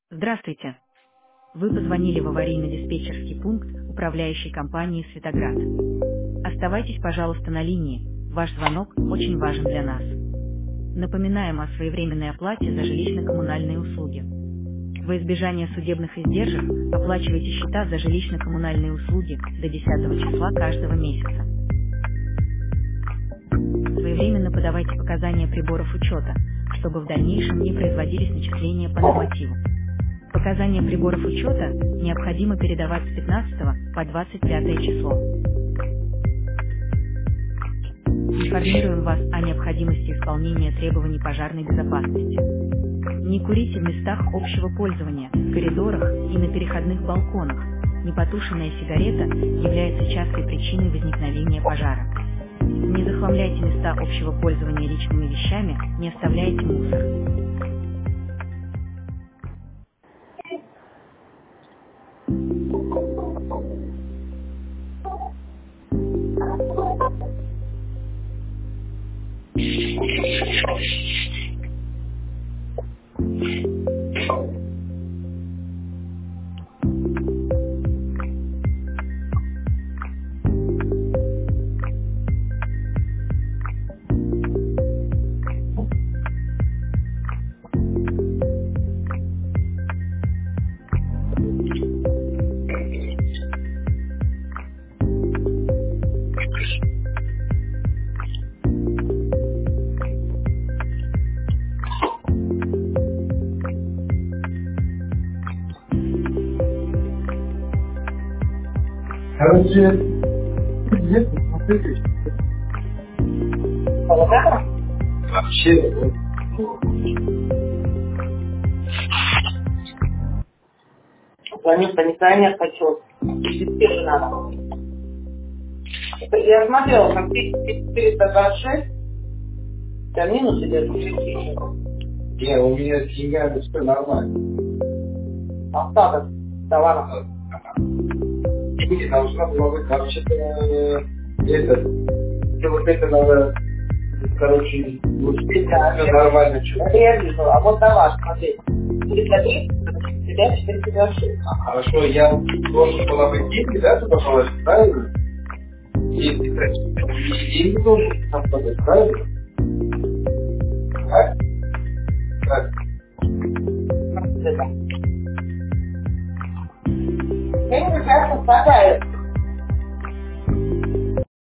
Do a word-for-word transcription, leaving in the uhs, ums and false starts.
Здравствуйте. Вы позвонили в аварийно-диспетчерский пункт управляющей компании «Светоград». Оставайтесь, пожалуйста, на линии. Ваш звонок очень важен для нас. Напоминаем о своевременной оплате за жилищно-коммунальные услуги. Во избежание судебных издержек оплачивайте счета за жилищно-коммунальные услуги до десятого числа каждого месяца. Своевременно подавайте показания приборов учета, чтобы в дальнейшем не производились начисления по нормативу. Показания приборов учета необходимо передавать с пятнадцатого по двадцать пятое число. Информируем вас о необходимости исполнения требований пожарной безопасности. Не курите в местах общего пользования, в коридорах и на переходных балконах. Непотушенная сигарета является частой причиной возникновения пожара. Не захламляйте места общего пользования личными вещами, не оставляйте мусор. Короче, нет, смотрите. Вообще, вот, Звоню санитария, хочу. Диспетчер надо. Я смотрела, как четыреста двадцать шесть, там минус идет шесть тысяч. не, у меня с деньгами все нормально. Остаток товаров. Не, должна была быть вообще-то это, все вот это надо, короче, успеть, все нормально. Что? Это я вижу, а вот товар, смотри. триста тридцать, тебя четыреста двадцать шесть. А, хорошо, я должен была быть деньги, да, туда положить, правильно? Деньги, кстати. Деньги должен там подать, правильно? Так? Так. Деньги сейчас совпадают.